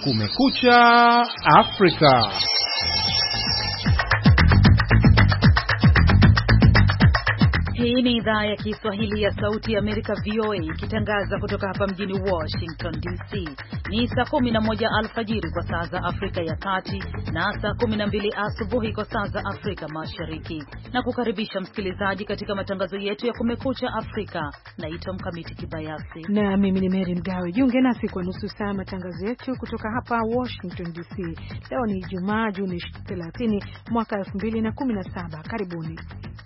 Kumekucha Afrika. Hii ni idhaa ya Kiswahili ya Sauti ya Amerika VOA ikitangaza kutoka hapa mjini Washington DC. Ni saa 11 alfajiri kwa saa za Afrika ya Kati na saa 12 asubuhi kwa saa za Afrika Mashariki. Na kukaribisha msikilizaji katika matangazo yetu ya Kumekucha Afrika. Naitwa Mkamiti Kibayasi. Na mimi ni Mary Mgawe. Jiunge nasi kwa nusu saa matangazo yetu kutoka hapa Washington DC. Leo ni Ijumaa, Juni 30 mwaka 2017. Karibuni.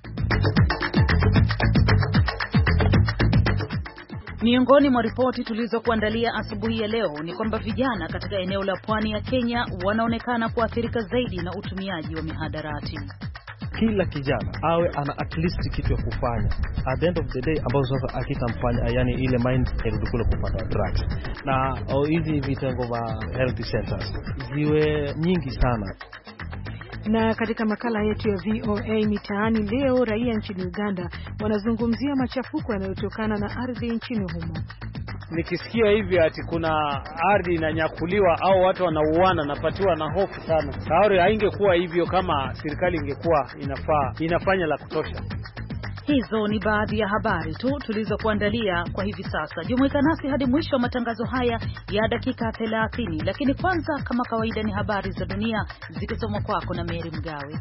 Miongoni mwa ripoti tulizokuandalia asubuhi ya leo ni kwamba vijana katika eneo la pwani ya Kenya wanaonekana kuathirika zaidi na utumiaji wa mihadarati. Kila kijana awe ana at least kitu ya kufanya at the end of the day, ambapo sasa akitamfanya yani ile mind irudi kule kupata drugs, na hizi vitengo vya health centers ziwe nyingi sana. Na katika makala yetu ya VOA Mitaani leo, raia nchini Uganda wanazungumzia machafuko yanayotokana na ardhi nchini humo. Nikisikia hivi ati kuna ardhi inanyakuliwa au watu wanauana, napatiwa na hofu sana. Sauri haingekuwa hivyo kama serikali ingekuwa inafanya la kutosha. Hizo ni baadhi ya habari tu tulizokuandalia kwa hivi sasa. Jumuika nasi hadi mwisho wa matangazo haya ya dakika 30, lakini kwanza kama kawaida ni habari za dunia zikisomwa kwako na Mary Mgawe.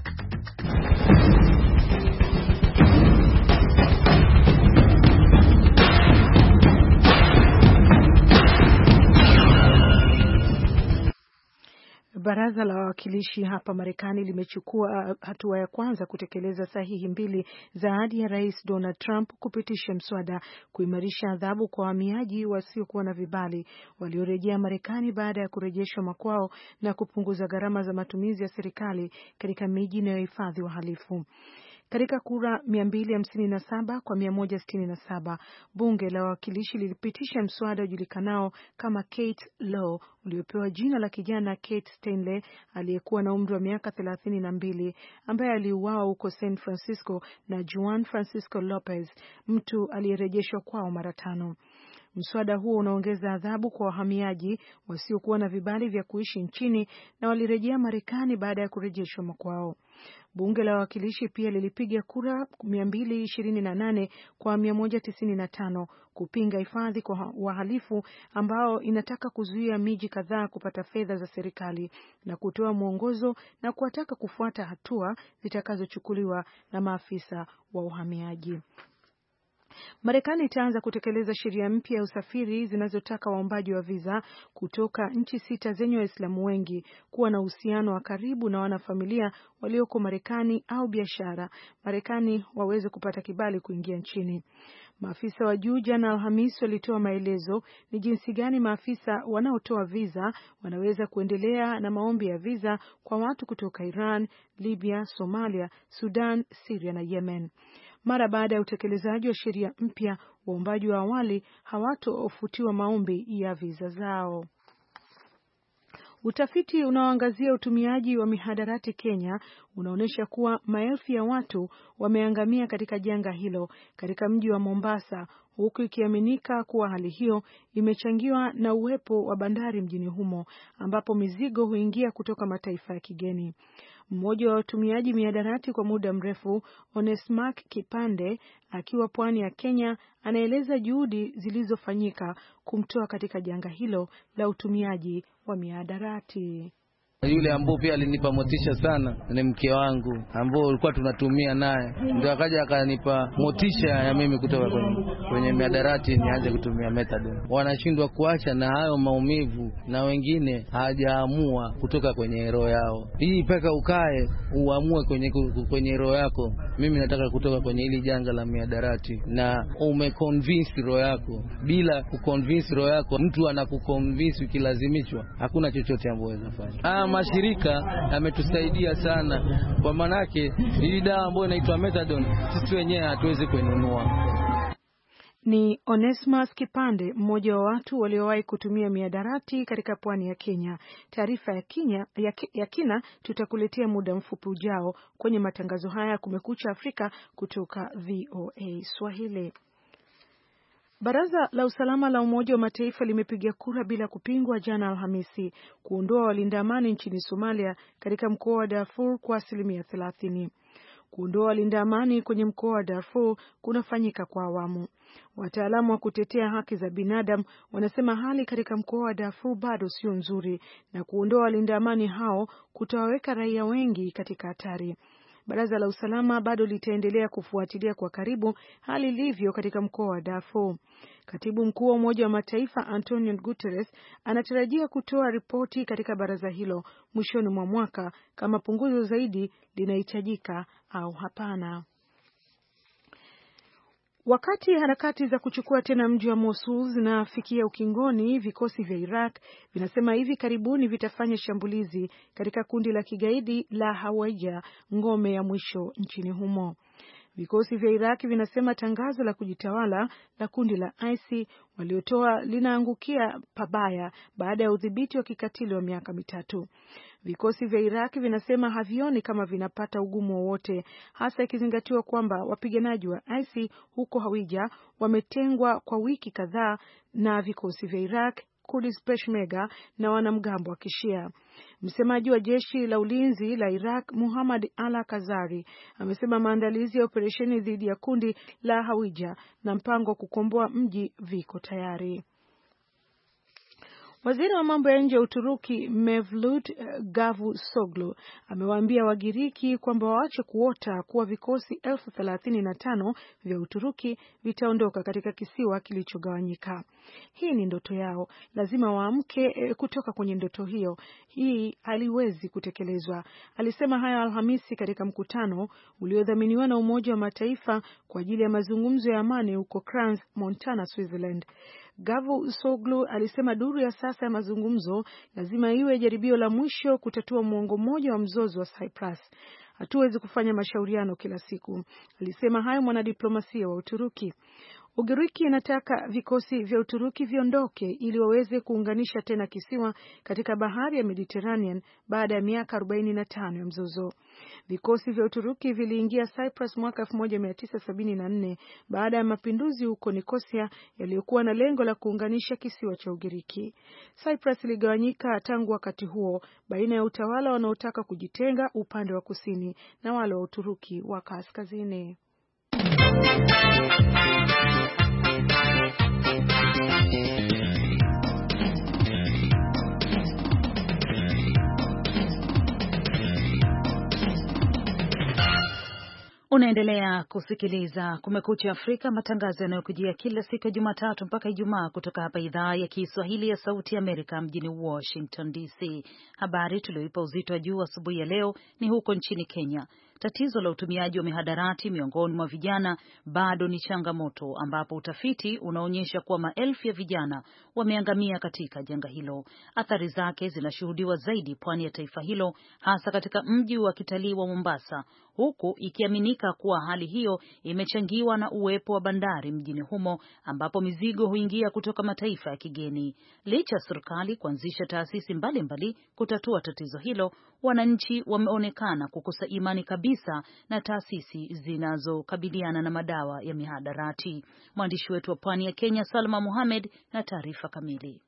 Baraza la Wawakilishi hapa Marekani limechukua hatua ya kwanza kutekeleza sahihi 2 za ahadi ya Rais Donald Trump kupitisha mswada kuimarisha adhabu kwa wahamiaji wasiokuwa na vibali waliorejea Marekani baada ya kurejeshwa makwao na kupunguza gharama za matumizi ya serikali katika miji inayohifadhi wahalifu. Katika kura 257 kwa 167, bunge la wawakilishi lilipitisha mswada ujulikanao kama Kate Law, uliopewa jina la kijana Kate Stanley aliyekuwa na umri wa miaka 32 ambaye aliuawa huko San Francisco na Juan Francisco Lopez, mtu aliyerejeshwa kwao mara 5. Mswada huo unaongeza adhabu kwa wahamiaji wasiokuwa na vibali vya kuishi nchini na walirejea Marekani baada ya kurejeshwa makwao. Bunge la wawakilishi pia lilipiga kura 228 kwa 195 kupinga hifadhi kwa wahalifu ambao inataka kuzuia miji kadhaa kupata fedha za serikali na kutoa mwongozo na kuwataka kufuata hatua zitakazochukuliwa na maafisa wa uhamiaji. Marekani itaanza kutekeleza sheria mpya ya usafiri zinazotaka waombaji wa visa kutoka nchi 6 zenye Waislamu wengi kuwa na uhusiano wa karibu na wanafamilia walioko Marekani au biashara Marekani waweze kupata kibali kuingia nchini. Maafisa wa juu jana Alhamisi walitoa maelezo ni jinsi gani maafisa wanaotoa visa wanaweza kuendelea na maombi ya visa kwa watu kutoka Iran, Libya, Somalia, Sudan, Syria na Yemen. Mara baada ya utekelezaji wa sheria mpya, waombaji wa awali hawatofutiwa maombi ya visa zao. Utafiti unaoangazia utumiaji wa mihadarati Kenya unaonyesha kuwa maelfu ya watu wameangamia katika janga hilo katika mji wa Mombasa, huku ikiaminika kuwa hali hiyo imechangiwa na uwepo wa bandari mjini humo ambapo mizigo huingia kutoka mataifa ya kigeni. Mmoja wa watumiaji mihadarati kwa muda mrefu, Onesmark Kipande, akiwa pwani ya Kenya, anaeleza juhudi zilizofanyika kumtoa katika janga hilo la utumiaji wa mihadarati. Yule ambao pia alinipa motisha sana ni mke wangu ambao ulikuwa tunatumia naye, ndio akaja akanipa motisha ya mimi kutoka kwenye mihadarati nianze kutumia methadone. Wanashindwa kuacha na hayo maumivu, na wengine hawajaamua kutoka kwenye roho yao. Hii paka ukae uamue kwenye roho yako, mimi nataka kutoka kwenye hili janga la mihadarati, na umeconvince roho yako. Bila kuconvince roho yako, mtu anakuconvince ukilazimishwa, hakuna chochote ambacho unaweza fanya. Mashirika yametusaidia sana, kwa manake hii dawa ambayo inaitwa methadone sisi wenyewe hatuwezi kuinunua. Ni Onesmus Kipande, mmoja wa watu waliowahi kutumia mihadarati katika pwani ya Kenya. Taarifa ya kina tutakuletea muda mfupi ujao kwenye matangazo haya Kumekucha Afrika kutoka VOA Swahili. Baraza la usalama la Umoja wa Mataifa limepiga kura bila kupingwa jana Alhamisi kuondoa walinda amani nchini Somalia katika mkoa wa Darfur kwa 30%. Kuondoa walinda amani kwenye mkoa wa Darfur kunafanyika kwa awamu. Wataalamu wa kutetea haki za binadamu wanasema hali katika mkoa wa Darfur bado sio nzuri na kuondoa walinda amani hao kutawaweka raia wengi katika hatari. Baraza la usalama bado litaendelea kufuatilia kwa karibu hali ilivyo katika mkoa wa Darfur. Katibu mkuu wa Umoja wa Mataifa Antonio Guterres anatarajia kutoa ripoti katika baraza hilo mwishoni mwa mwaka kama punguzo zaidi linahitajika au hapana. Wakati harakati za kuchukua tena mji wa Mosul zinafikia ukingoni, vikosi vya Iraq vinasema hivi karibuni vitafanya shambulizi katika kundi la kigaidi la Hawija, ngome ya mwisho nchini humo. Vikosi vya Iraq vinasema tangazo la kujitawala la kundi la IC waliotoa linaangukia pabaya baada ya udhibiti wa kikatili wa miaka 3. Vikosi vya Iraq vinasema havioni kama vinapata ugumu wowote, hasa ikizingatiwa kwamba wapiganaji wa IC huko Hawija wametengwa kwa wiki kadhaa na vikosi vya Iraq, Kurdish Peshmerga na wanamgambo wa Kishia. Msemaji wa jeshi la ulinzi la Iraq, Muhammad al-Kazari, amesema maandalizi ya operesheni dhidi ya kundi la Hawija na mpango wa kukomboa mji viko tayari. Waziri wa mambo ya nje wa Uturuki Mevlut Cavusoglu amewaambia Wagiriki kwamba waache kuota kuwa vikosi 35,000 vya Uturuki vitaondoka katika kisiwa kilichogawanyika. Hii ni ndoto yao, lazima waamke kutoka kwenye ndoto hiyo. Hii haliwezi kutekelezwa. Alisema hayo Alhamisi katika mkutano uliodhaminiwa na Umoja wa Mataifa kwa ajili ya mazungumzo ya amani huko Crans, Montana, Switzerland. Cavusoglu alisema duru ya sasa ya mazungumzo lazima iwe jaribio la mwisho kutatua muongo mmoja wa mzozo wa Cyprus. Hatuwezi kufanya mashauriano kila siku. Alisema hayo mwanadiplomasia wa Uturuki. Ugiriki inataka vikosi vya Uturuki viondoke ili waweze kuunganisha tena kisiwa katika bahari ya Mediterranean baada ya miaka 45 ya mzozo. Vikosi vya Uturuki viliingia Cyprus mwaka 1974 baada ya mapinduzi huko Nicosia yaliyokuwa na lengo la kuunganisha kisiwa cha Ugiriki. Cyprus iligawanyika tangu wakati huo baina ya utawala wanaotaka kujitenga upande wa kusini na wale wa Uturuki wa kaskazini. Unaendelea kusikiliza Kumekucha Afrika, matangazo yanayokujia kila siku ya Jumatatu mpaka Ijumaa kutoka hapa idhaa ya Kiswahili ya Sauti ya Amerika mjini Washington DC. Habari tulioipa uzito wa juu asubuhi ya leo ni huko nchini Kenya. Tatizo la utumiaji wa mihadarati miongoni mwa vijana bado ni changamoto, ambapo utafiti unaonyesha kuwa maelfu ya vijana wameangamia katika janga hilo. Athari zake zinashuhudiwa zaidi pwani ya taifa hilo, hasa katika mji wa kitalii wa Mombasa, huku ikiaminika kuwa hali hiyo imechangiwa na uwepo wa bandari mjini humo ambapo mizigo huingia kutoka mataifa ya kigeni. Licha serikali kuanzisha taasisi mbalimbali kutatua tatizo hilo, wananchi wameonekana kukosa imani kabisa na taasisi zinazokabiliana na madawa ya mihadarati. Mwandishi wetu wa pwani ya Kenya Salma Mohamed na taarifa kamili.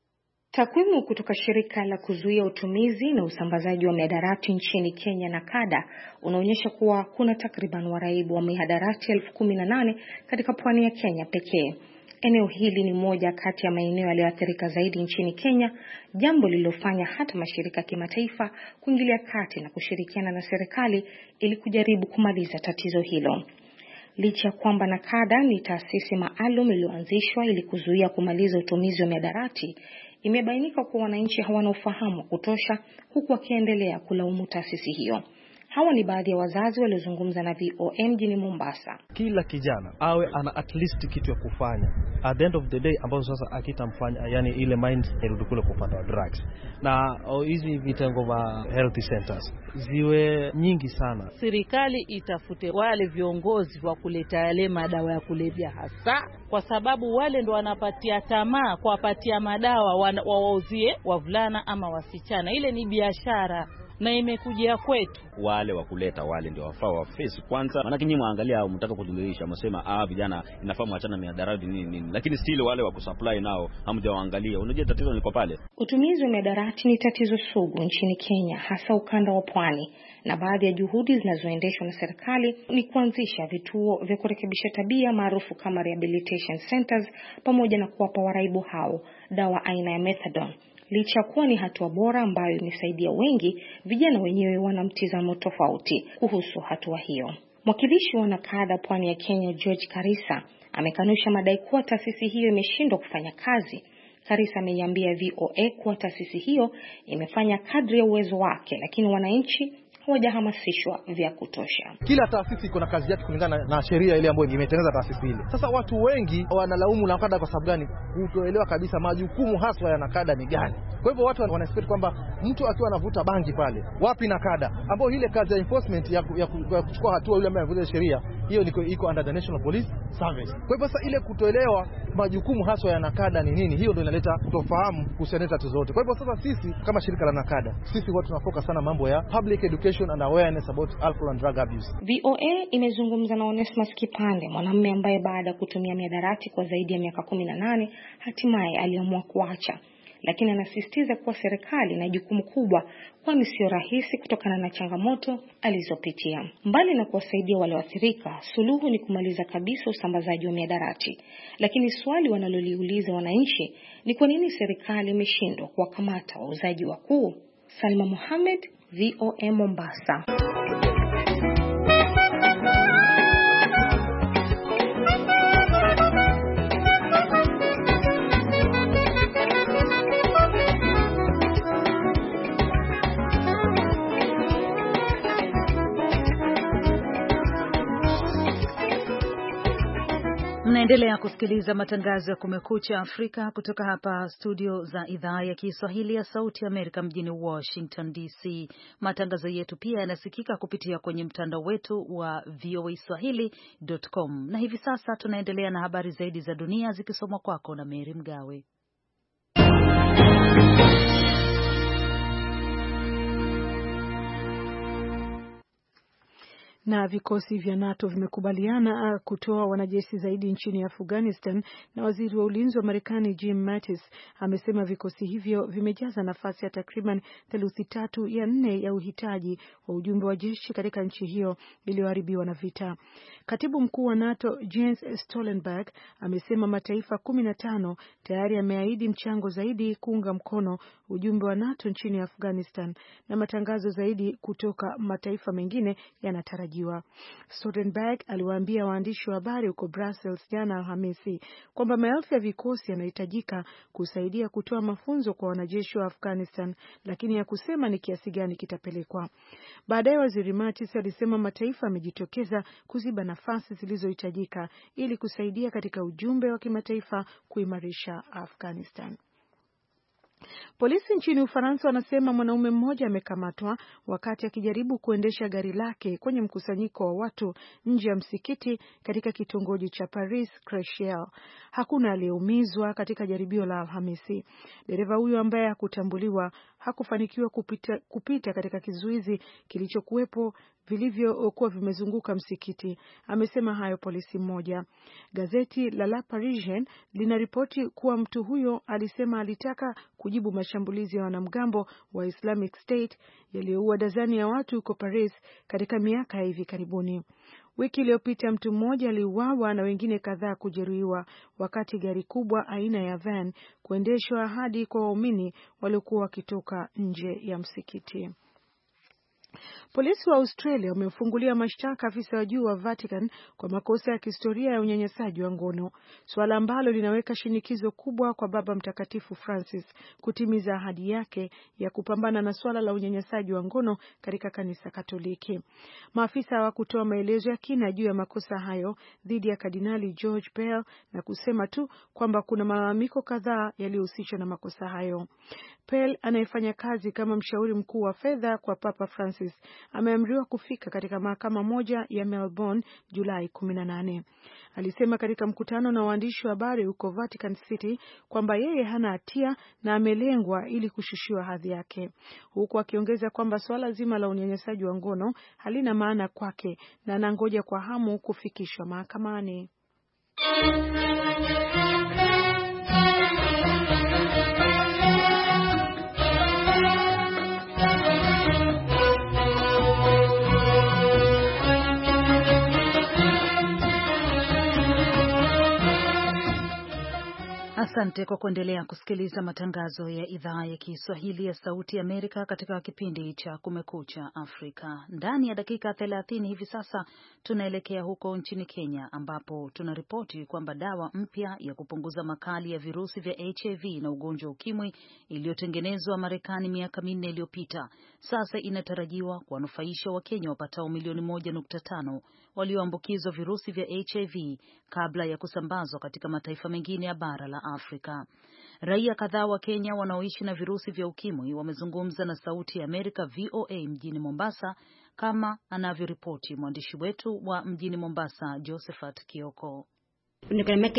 Takwimu kutoka shirika la kuzuia utumizi na usambazaji wa mihadarati nchini Kenya NACADA unaonyesha kuwa kuna takriban waraibu wa mihadarati 18,000 katika pwani ya Kenya pekee. Eneo hili ni moja kati ya maeneo yaliyoathirika zaidi nchini Kenya, jambo lililofanya hata mashirika ya kimataifa kuingilia kati na kushirikiana na serikali ili kujaribu kumaliza tatizo hilo. Licha kwamba NACADA ni taasisi maalum iliyoanzishwa ili kuzuia kumaliza utumizi wa mihadarati, imebainika kuwa wananchi hawana ufahamu wa kutosha, huku wakiendelea kulaumu taasisi hiyo. Hawa ni baadhi ya wazazi waliozungumza na VOA mjini Mombasa. Kila kijana awe ana at least kitu ya kufanya at the end of the day, ambapo sasa akitamfanya yani ile mind irudi kule kupata drugs. Na hizi vitengo vya health centers ziwe nyingi sana. Serikali itafute wale viongozi wa kuleta yale madawa ya kulevya, hasa kwa sababu wale ndo wanapatia tamaa kuwapatia madawa wawauzie wavulana ama wasichana. Ile ni biashara. na imekuja kwetu. Wale wa kuleta wale ndio wafaa wa face kwanza, maana nyinyi mwangalia au mtaka kudhihirisha msema vijana inafaa muachana na mihadarati nini, lakini still wale wa kusupply nao hamjawaangalia. Unajua tatizo liko pale. Utumizi wa mihadarati ni tatizo sugu nchini Kenya, hasa ukanda wa pwani, na baadhi ya juhudi zinazoendeshwa na serikali ni kuanzisha vituo vya kurekebisha tabia maarufu kama rehabilitation centers, pamoja na kuwapa waraibu hao dawa aina ya methadone. Licha kuwa ni hatua bora ambayo imesaidia wengi, vijana wenyewe wana mtizamo tofauti kuhusu hatua hiyo. Mwakilishi wa NACADA pwani ya Kenya, George Karisa, amekanusha madai kuwa taasisi hiyo imeshindwa kufanya kazi. Karisa ameiambia VOA kuwa taasisi hiyo imefanya kadri ya uwezo wake, lakini wananchi hawajahamasishwa vya kutosha. Kila taasisi iko na kazi yake kulingana na sheria ile ambayo imetengeneza taasisi ile. Sasa watu wengi wanalaumu NACADA kwa sababu gani? Kutoelewa kabisa majukumu haswa ya NACADA ni gani. Kwa hivyo watu wanaexpect kwamba mtu akiwa anavuta bangi pale, wapi NACADA? Ambao ile kazi ya enforcement ya kuchukua hatua yule ambaye anavuta sheria, hiyo iko under the National Police Service. Kwa hivyo sasa ile kutoelewa majukumu haswa ya NACADA ni nini, hiyo ndio inaleta kutofahamu kuhusiana na tatizo zote. Kwa hivyo sasa sisi kama shirika la NACADA, sisi watu tunafocus sana mambo ya public education and awareness about alcohol and drug abuse. VOA imezungumza na Onesmus Kipande, mwanamume ambaye baada ya kutumia mihadarati kwa zaidi ya miaka 18 hatimaye aliamua kuacha. Lakini anasisitiza kuwa serikali ina jukumu kubwa, kwani sio rahisi kutokana na changamoto alizopitia. Mbali na kuwasaidia wale waathirika, suluhu ni kumaliza kabisa usambazaji wa mihadarati. Lakini swali wanaloliuliza wananchi ni kwa nini serikali imeshindwa kuwakamata wauzaji wakuu? Salma Mohamed, VOA Mombasa. Mnaendelea kusikiliza matangazo ya Kumekucha Afrika kutoka hapa studio za idhaa ya Kiswahili ya Sauti ya Amerika mjini Washington DC. Matangazo yetu pia yanasikika kupitia kwenye mtandao wetu wa voaswahili.com. Na hivi sasa tunaendelea na habari zaidi za dunia zikisomwa kwako na Mary Mgawe. Na vikosi vya NATO vimekubaliana kutoa wanajeshi zaidi nchini Afghanistan, na waziri wa ulinzi wa Marekani Jim Mattis amesema vikosi hivyo vimejaza nafasi ya takriban 3/4 ya 4 ya uhitaji wa ujumbe wa jeshi katika nchi hiyo iliyoharibiwa na vita. Katibu mkuu wa NATO Jens Stoltenberg amesema mataifa 15 tayari yameahidi mchango zaidi kuunga mkono ujumbe wa NATO nchini Afghanistan, na matangazo zaidi kutoka mataifa mengine yanatarajiwa. Stoltenberg aliwaambia waandishi wa habari huko Brussels jana Alhamisi kwamba maelfu ya vikosi yanahitajika kusaidia kutoa mafunzo kwa wanajeshi wa Afghanistan, lakini hakusema ni kiasi gani kitapelekwa. Baadaye waziri Mattis alisema mataifa yamejitokeza kuziba nafasi zilizohitajika ili kusaidia katika ujumbe wa kimataifa kuimarisha Afghanistan. Polisi nchini Ufaransa wanasema mwanaume mmoja amekamatwa wakati akijaribu kuendesha gari lake kwenye mkusanyiko wa watu nje ya msikiti katika kitongoji cha Paris Crechel. Hakuna aliyeumizwa katika jaribio la Alhamisi. Dereva huyo ambaye hakutambuliwa hakufanikiwa kupita katika kizuizi kilichokuwepo vilivyokuwa vimezunguka msikiti. Amesema hayo polisi mmoja. Gazeti la La Parisien linaripoti kuwa mtu huyo alisema alitaka kujibu mashambulizi ya wanamgambo wa Islamic State yaliyoua dazani ya watu huko Paris katika miaka ya hivi karibuni. Wiki iliyopita mtu mmoja aliuawa na wengine kadhaa kujeruhiwa wakati gari kubwa aina ya van kuendeshwa hadi kwa waumini waliokuwa wakitoka nje ya msikiti. Polisi wa Australia wamemfungulia mashtaka afisa wa juu wa Vatican kwa makosa ya kihistoria ya unyanyasaji wa ngono, suala ambalo linaweka shinikizo kubwa kwa Baba Mtakatifu Francis kutimiza ahadi yake ya kupambana na suala la unyanyasaji wa ngono katika kanisa Katoliki. Maafisa hawakutoa maelezo ya kina juu ya makosa hayo dhidi ya Kardinali George Pell na kusema tu kwamba kuna malalamiko kadhaa yaliyohusishwa na makosa hayo. Pell anayefanya kazi kama mshauri mkuu wa fedha kwa Papa Francis Francis ameamriwa kufika katika mahakama moja ya Melbourne Julai 18. Alisema katika mkutano na waandishi wa habari huko Vatican City kwamba yeye hana hatia na amelengwa ili kushushiwa hadhi yake, huku akiongeza kwamba swala zima la unyanyasaji wa ngono halina maana kwake na anangoja kwa hamu kufikishwa mahakamani. Asante kwa kuendelea kusikiliza matangazo ya idhaa ya Kiswahili ya Sauti ya Amerika katika kipindi cha Kumekucha Afrika. Ndani ya dakika 30 hivi sasa tunaelekea huko nchini Kenya ambapo tunaripoti kwamba dawa mpya ya kupunguza makali ya virusi vya HIV na ugonjwa ukimwi iliyotengenezwa Marekani miaka 4 iliyopita sasa inatarajiwa kuwanufaisha Wakenya wapatao milioni 1.5 walioambukizwa virusi vya HIV kabla ya kusambazwa katika mataifa mengine ya bara la Afrika. Raia kadhaa wa Kenya wanaoishi na virusi vya ukimwi wamezungumza na Sauti ya Amerika VOA mjini Mombasa, kama anavyoripoti mwandishi wetu wa mjini Mombasa Josephat Kioko. Niko miaka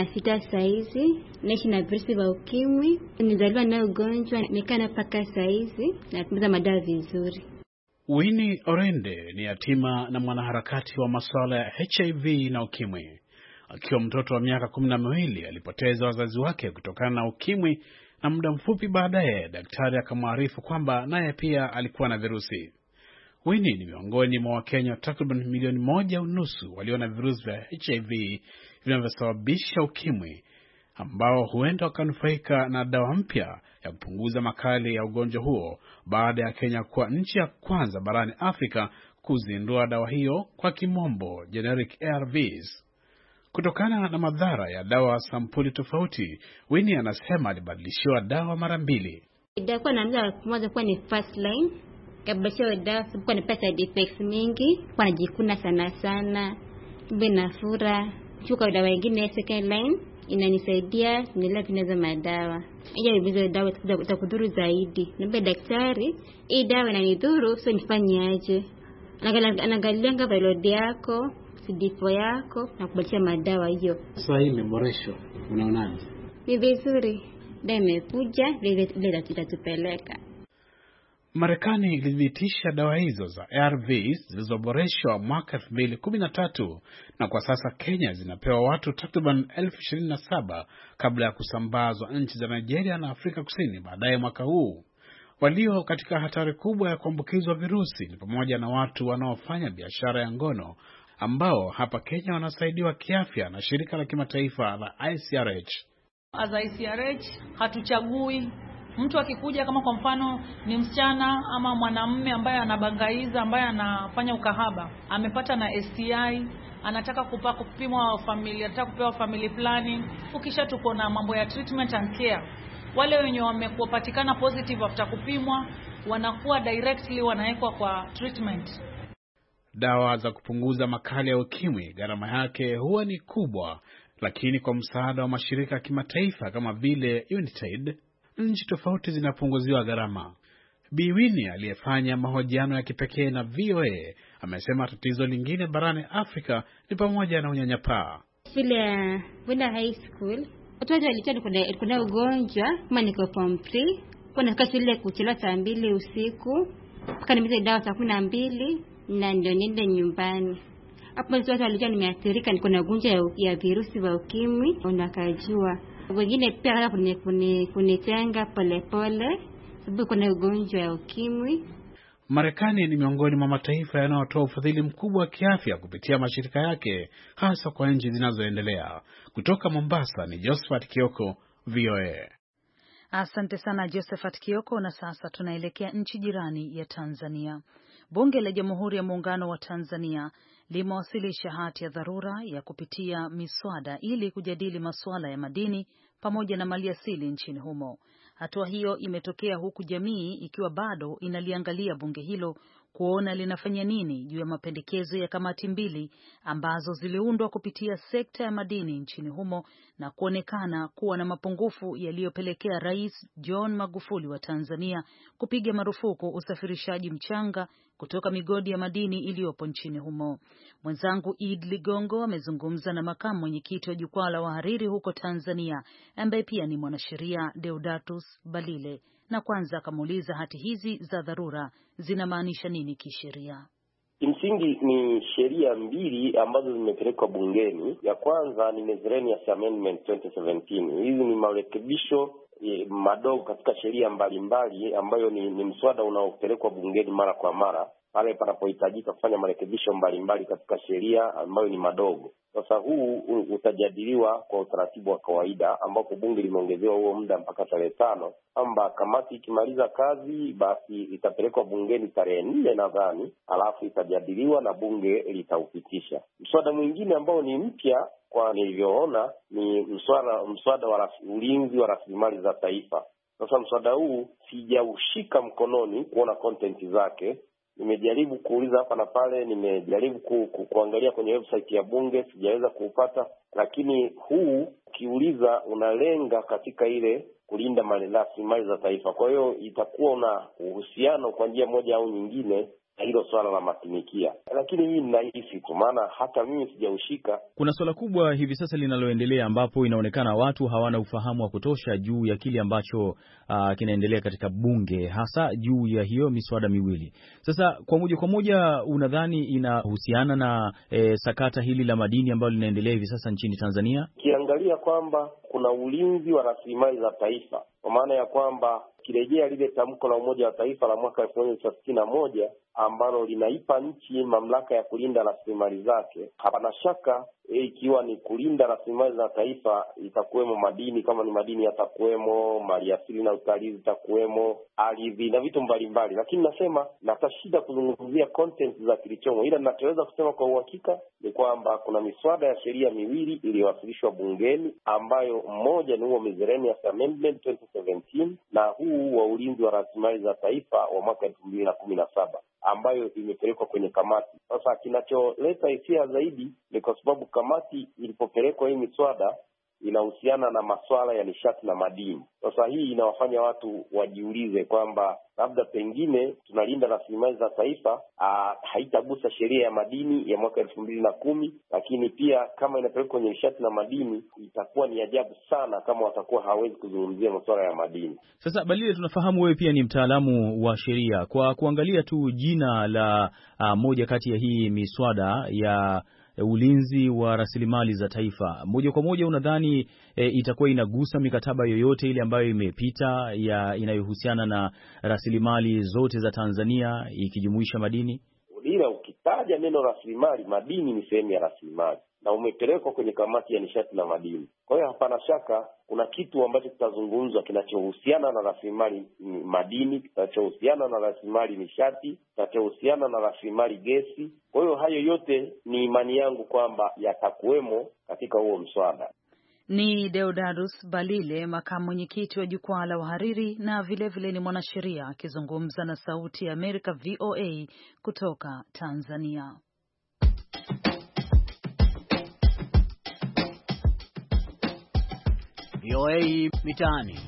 26 saizi, naishi na virusi vya ukimwi, nilizaliwa na ugonjwa, nikana paka saizi na tumeza madawa vizuri. Winnie Orende ni yatima na mwanaharakati wa masuala ya HIV na ukimwi. Akiwa mtoto wa miaka 12 alipoteza wazazi wake kutokana na ukimwi, na muda mfupi baadaye daktari akamwarifu kwamba naye pia alikuwa na virusi. Winnie ni miongoni mwa Wakenya takriban milioni 1.5 walio na virusi vya HIV vinavyosababisha ukimwi, ambao huenda wakanufaika na dawa mpya ya kupunguza makali ya ugonjwa huo baada ya Kenya kuwa nchi ya kwanza barani Afrika kuzindua dawa hiyo, kwa kimombo generic ARVs. Kutokana na madhara ya dawa sampuli tofauti, Winnie anasema alibadilishiwa dawa mara 2. Dawa kwa naanza kwanza kwa ni first line, kabla dawa kwa ni pesa defects mingi, kwa najikuna sana, mbona fura. Chuka dawa nyingine second line inanisaidia nila vinaweza madawa. Hizo dawa zitakudhuru zaidi. Niambia daktari, hii dawa inanidhuru, so nifanyaje? Anaangalia viral yako, CD4 yako na kubadilisha madawa hiyo. Sasa hii imeboreshwa. Unaonaje? Ni vizuri. Dawa imekuja vile itatupeleka. Marekani ilithibitisha dawa hizo za ARVs zilizoboreshwa mwaka 2013, na kwa sasa Kenya zinapewa watu takriban 27,000 kabla ya kusambazwa nchi za Nigeria na Afrika Kusini baadaye mwaka huu. Walio katika hatari kubwa ya kuambukizwa virusi ni pamoja na watu wanaofanya biashara ya ngono, ambao hapa Kenya wanasaidiwa kiafya na shirika la kimataifa la ICRH. As ICRH hatuchagui. Mtu akikuja kama kwa mfano ni msichana ama mwanamume ambaye anabangaiza, ambaye anafanya ukahaba, amepata na STI, anataka kupimwa familia, anataka kupewa family planning, ukisha tuko na mambo ya treatment and care. Wale wenye wamekupatikana positive after kupimwa wanakuwa directly wanawekwa kwa treatment. Dawa za kupunguza makali ya ukimwi gharama yake huwa ni kubwa, lakini kwa msaada wa mashirika ya kimataifa kama vile UNITAID, nchi tofauti zinapunguziwa gharama. Bi Winnie aliyefanya mahojiano ya kipekee na VOA amesema tatizo lingine barani Afrika ni pamoja na unyanyapaa. Shule ya Wenda High School, watu walitoa kuna ugonjwa kama niko form 3, kuna shule kuchelewa saa 2 usiku, mpaka nimeze dawa saa 12 na ndio niende nyumbani. Hapo watu walijua nimeathirika, niko na ugonjwa ya virusi vya ukimwi, unakajua. Wengine pia hata kunitenga polepole sababu kuna ugonjwa ya ukimwi. Marekani ni miongoni mwa mataifa yanayotoa ufadhili mkubwa wa kiafya kupitia mashirika yake, hasa kwa nchi zinazoendelea. Kutoka Mombasa ni Josephat Kioko, VOA. Asante sana Josephat Kioko, na sasa tunaelekea nchi jirani ya Tanzania. Bunge la Jamhuri ya Muungano wa Tanzania limewasilisha hati ya dharura ya kupitia miswada ili kujadili masuala ya madini pamoja na maliasili nchini humo. Hatua hiyo imetokea huku jamii ikiwa bado inaliangalia bunge hilo kuona linafanya nini juu ya mapendekezo ya kamati mbili ambazo ziliundwa kupitia sekta ya madini nchini humo na kuonekana kuwa na mapungufu yaliyopelekea Rais John Magufuli wa Tanzania kupiga marufuku usafirishaji mchanga kutoka migodi ya madini iliyopo nchini humo. Mwenzangu Id Ligongo amezungumza na makamu mwenyekiti wa jukwaa la wahariri huko Tanzania ambaye pia ni mwanasheria Deodatus Balile, na kwanza akamuuliza hati hizi za dharura zinamaanisha nini kisheria. Kimsingi ni sheria mbili ambazo zimepelekwa bungeni. Ya kwanza ni Miscellaneous Amendment 2017. Hizi ni marekebisho madogo katika sheria mbalimbali ambayo ni mswada unaopelekwa bungeni mara kwa mara pale panapohitajika kufanya marekebisho mbalimbali katika sheria ambayo ni madogo. Sasa huu utajadiliwa kwa utaratibu wa kawaida ambapo bunge limeongezewa huo muda mpaka tarehe 5, kwamba kamati ikimaliza kazi basi itapelekwa bungeni tarehe 4 nadhani, alafu itajadiliwa na bunge litaupitisha. Mswada mwingine ambao ni mpya kwa nilivyoona ni mswada wa ulinzi wa rasilimali za taifa. Sasa mswada huu sijaushika mkononi kuona content zake. Nimejaribu kuuliza hapa na pale, nimejaribu kuangalia kwenye website ya bunge, sijaweza kuupata, lakini huu ukiuliza unalenga katika ile kulinda rasilimali za taifa. Kwa hiyo itakuwa una uhusiano kwa njia moja au nyingine na hilo swala la makinikia. Lakini hii ni rahisi tu, maana hata mimi sijaushika. Kuna swala kubwa hivi sasa linaloendelea ambapo inaonekana watu hawana ufahamu wa kutosha juu ya kile ambacho kinaendelea katika bunge, hasa juu ya hiyo miswada miwili. Sasa kwa moja unadhani inahusiana na sakata hili la madini ambalo linaendelea hivi sasa nchini Tanzania? Kiangalia kwamba kuna ulinzi wa rasilimali za taifa, kwa maana ya kwamba kirejea lile tamko la Umoja wa Taifa la mwaka 1961 ambalo linaipa nchi mamlaka ya kulinda rasilimali zake, hapana shaka ikiwa ni kulinda rasilimali za taifa itakuwemo madini, kama ni madini yatakuwemo, maliasili na utalii zitakuwemo, ardhi na vitu mbalimbali. Lakini nasema natashida kuzungumzia content za kilichomo, ila ninachoweza kusema kwa uhakika ni kwamba kuna miswada ya sheria miwili iliyowasilishwa bungeni, ambayo mmoja ni huo Miscellaneous Amendment 2017 na huu wa ulinzi wa rasilimali za taifa wa mwaka 2017 ambayo imepelekwa kwenye kamati. Sasa kinacholeta hisia zaidi ni kwa sababu kamati ilipopelekwa hii miswada inahusiana na masuala ya nishati na madini. Sasa hii inawafanya watu wajiulize kwamba labda pengine tunalinda rasilimali za taifa, haitagusa sheria ya madini ya mwaka 2010, lakini pia kama inapelekwa kwenye nishati na madini itakuwa ni ajabu sana kama watakuwa hawezi kuzungumzia masuala ya madini. Sasa Balile, tunafahamu wewe pia ni mtaalamu wa sheria. Kwa kuangalia tu jina la moja kati ya hii miswada ya ulinzi wa rasilimali za taifa, moja kwa moja unadhani itakuwa inagusa mikataba yoyote ile ambayo imepita inayohusiana na rasilimali zote za Tanzania ikijumuisha madini? Ila ukitaja neno rasilimali, madini ni sehemu ya rasilimali na umepelekwa kwenye kamati ya nishati na madini. Kwa hiyo hapana shaka kuna kitu ambacho kitazungumzwa kinachohusiana na rasilimali madini, kinachohusiana na rasilimali nishati, kinachohusiana na rasilimali gesi. Kwa hiyo hayo yote ni imani yangu kwamba yatakuwemo katika huo mswada. Ni Deodatus Balile, makamu mwenyekiti wa jukwaa la wahariri na vilevile ni mwanasheria, akizungumza na Sauti ya Amerika VOA kutoka Tanzania. VOA Mitaani.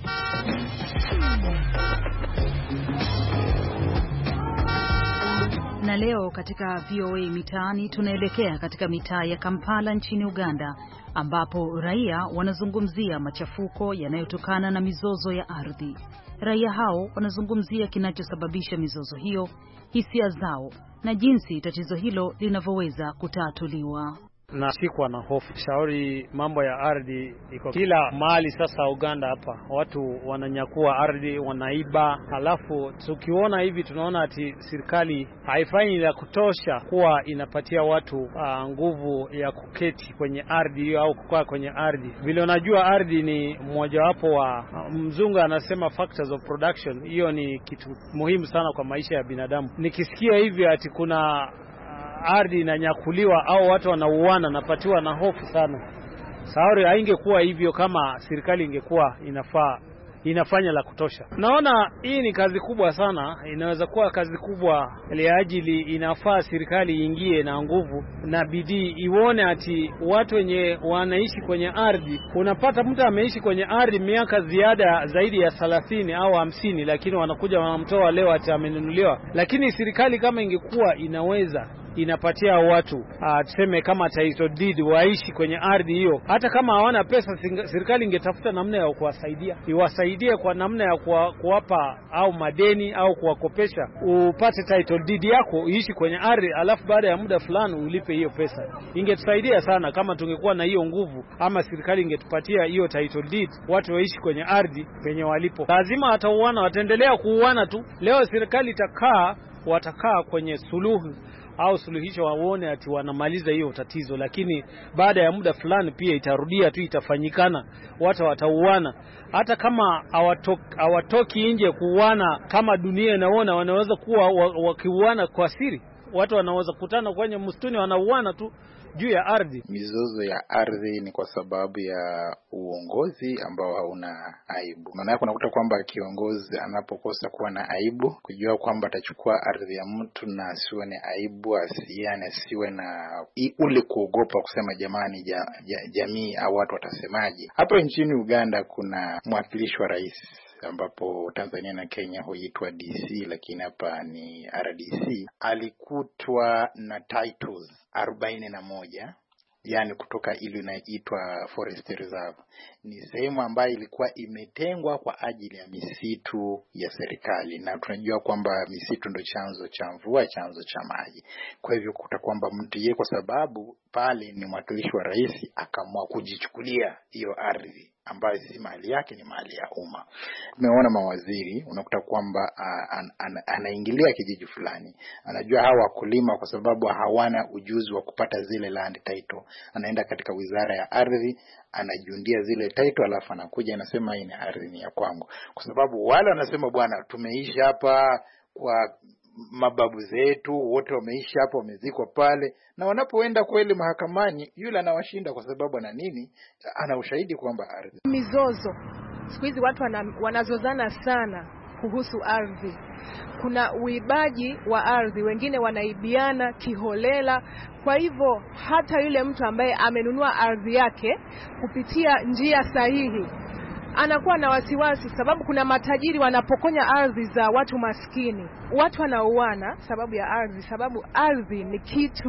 Na leo katika VOA Mitaani tunaelekea katika mitaa ya Kampala nchini Uganda, ambapo raia wanazungumzia machafuko yanayotokana na mizozo ya ardhi. Raia hao wanazungumzia kinachosababisha mizozo hiyo, hisia zao na jinsi tatizo hilo linavyoweza kutatuliwa. Na sikuwa na hofu. Shauri mambo ya ardhi iko kila mahali sasa Uganda hapa. Watu wananyakua ardhi, wanaiba. Halafu tukiona hivi tunaona ati serikali haifanyi la kutosha kuwa inapatia watu nguvu ya kuketi kwenye ardhi hiyo au kukaa kwenye ardhi. Vile unajua ardhi ni mmojawapo wa mzungu anasema factors of production. Hiyo ni kitu muhimu sana kwa maisha ya binadamu. Nikisikia hivi ati kuna ardhi inanyakuliwa au watu wanauana, napatiwa na hofu sana. Sauri haingekuwa hivyo kama serikali ingekuwa inafaa inafanya la kutosha. Naona hii ni kazi kubwa sana, inaweza kuwa kazi kubwa ile ajili inafaa serikali iingie na nguvu na bidii, ione ati watu wenye wanaishi kwenye ardhi, unapata mtu ameishi kwenye ardhi miaka ziada zaidi ya 30 au 50, lakini wanakuja wanamtoa leo ati amenunuliwa. Lakini serikali kama ingekuwa inaweza inapatia watu tuseme kama title deed waishi kwenye ardhi hiyo, hata kama hawana pesa, serikali ingetafuta namna ya kuwasaidia, iwasaidie kwa namna ya kuwapa au madeni au kuwakopesha, upate title deed yako uishi kwenye ardhi, alafu baada ya muda fulani ulipe hiyo pesa. Ingetusaidia sana kama tungekuwa na hiyo nguvu, ama serikali ingetupatia hiyo title deed, watu waishi kwenye ardhi penye walipo. Lazima watauana, wataendelea kuuana tu. Leo serikali watakaa kwenye suluhu au suluhisho, waone ati wanamaliza hiyo tatizo, lakini baada ya muda fulani pia itarudia tu, itafanyikana, watu watauana. Hata kama hawatoki nje kuuana, kama dunia inaona, wanaweza kuwa wakiuana kwa siri. Watu wanaweza kutana kwenye msituni wanauana tu juu ya ardhi. Mizozo ya ardhi ni kwa sababu ya uongozi ambao hauna aibu. Maana yake unakuta kwamba kiongozi anapokosa kuwa na aibu, kujua kwamba atachukua ardhi ya mtu na asiwe na aibu, asiwe na ule kuogopa kusema jamani, jamii au watu watasemaje. Hapo nchini Uganda kuna mwakilishi wa rais, ambapo Tanzania na Kenya huitwa DC, lakini hapa ni RDC. Alikutwa na titles 41, yani kutoka ile inaitwa Forest Reserve. Ni sehemu ambayo ilikuwa imetengwa kwa ajili ya misitu ya serikali, na tunajua kwamba misitu ndio chanzo cha mvua, chanzo cha maji. Kwa hivyo kuta kwamba mtu yeye, kwa sababu pale ni mwakilishi wa rais, akaamua kujichukulia hiyo ardhi ambayo si mali yake, ni mali ya umma. Tumeona mawaziri, unakuta kwamba anaingilia kijiji fulani, anajua hawa wakulima kwa sababu hawana ujuzi wa kupata zile land title, anaenda katika wizara ya ardhi, anajiundia zile title, alafu anakuja anasema hii ni ardhi ni ya kwangu, kwa sababu wale wanasema bwana, tumeishi hapa kwa mababu zetu, wote wameishi hapo, wamezikwa pale, na wanapoenda kweli mahakamani, yule anawashinda kwa sababu ana nini? Ana ushahidi kwamba ardhi. Mizozo siku hizi watu wanazozana sana kuhusu ardhi. Kuna uibaji wa ardhi, wengine wanaibiana kiholela. Kwa hivyo hata yule mtu ambaye amenunua ardhi yake kupitia njia sahihi anakuwa na wasiwasi, sababu kuna matajiri wanapokonya ardhi za watu maskini. Watu wanauana sababu ya ardhi, sababu ardhi ni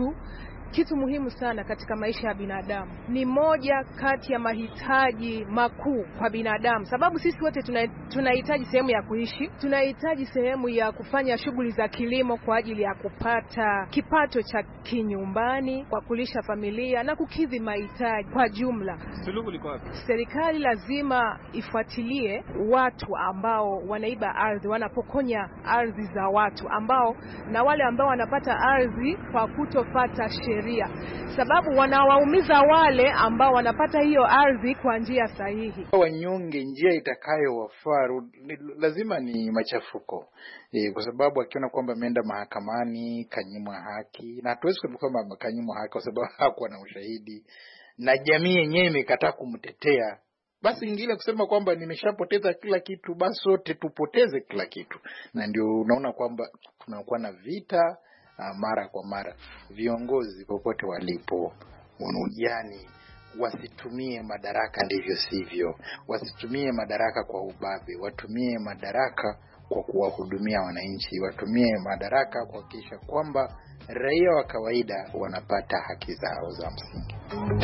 kitu muhimu sana katika maisha ya binadamu. Ni moja kati ya mahitaji makuu kwa binadamu, sababu sisi wote tunahitaji sehemu ya kuishi, tunahitaji sehemu ya kufanya shughuli za kilimo kwa ajili ya kupata kipato cha kinyumbani, kwa kulisha familia na kukidhi mahitaji kwa jumla. Suluhu liko wapi? Serikali lazima ifuatilie watu ambao wanaiba ardhi, wanapokonya ardhi za watu, na wale ambao wanapata ardhi kwa kutofuata sheria, sababu wanawaumiza wale ambao wanapata hiyo ardhi kwa njia sahihi. Wanyonge njia itakayowafaa lazima ni machafuko, kwa sababu akiona kwamba ameenda mahakamani kanyimwa haki, na hatuwezi kusema kanyimwa haki kwa sababu hakuwa na ushahidi, na jamii yenyewe imekataa kumtetea, basi ingine kusema kwamba nimeshapoteza kila kitu, basi sote tupoteze kila kitu. Na ndio unaona kwamba tunakuwa na vita mara kwa mara. Viongozi popote walipo, yani wasitumie madaraka ndivyo sivyo, wasitumie madaraka kwa ubabe, watumie madaraka kwa kuwahudumia wananchi, watumie madaraka kuhakikisha kwamba raia wa kawaida wanapata haki zao za msingi.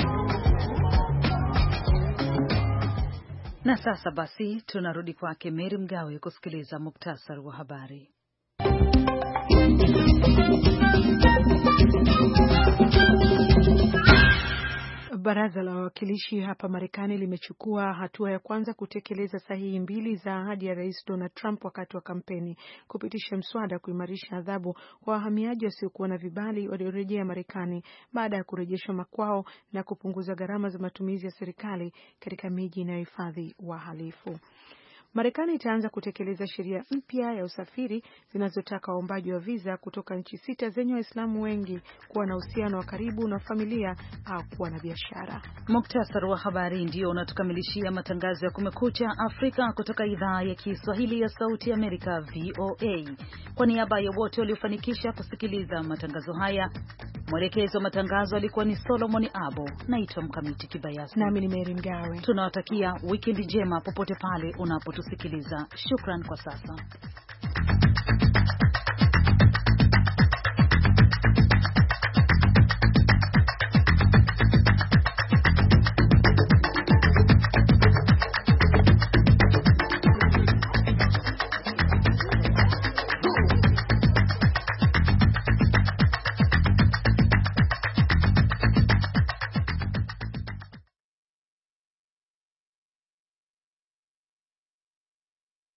Na sasa basi tunarudi kwake Mary Mgawe kusikiliza muktasari wa habari. Baraza la Wawakilishi hapa Marekani limechukua hatua ya kwanza kutekeleza sahihi 2 za ahadi ya Rais Donald Trump wakati wa kampeni, kupitisha mswada kuimarisha adhabu kwa wahamiaji wasiokuwa na vibali waliorejea Marekani baada ya kurejeshwa makwao na kupunguza gharama za matumizi ya serikali katika miji inayohifadhi wahalifu. Marekani itaanza kutekeleza sheria mpya ya usafiri zinazotaka waombaji wa visa kutoka nchi 6 zenye Waislamu wengi kuwa na uhusiano wa karibu na familia au kuwa na biashara. Muktasari wa habari ndio unatukamilishia matangazo ya Kumekucha Afrika kutoka idhaa ya Kiswahili ya Sauti ya Amerika VOA. Kwa niaba ya wote waliofanikisha kusikiliza matangazo haya, mwelekezo wa matangazo alikuwa ni Solomon Abo. Naitwa Mkamiti Kibayasi. Nami ni Mary Mgawe. Tunawatakia weekend njema popote pale unapotusikiliza. Shukran kwa sasa.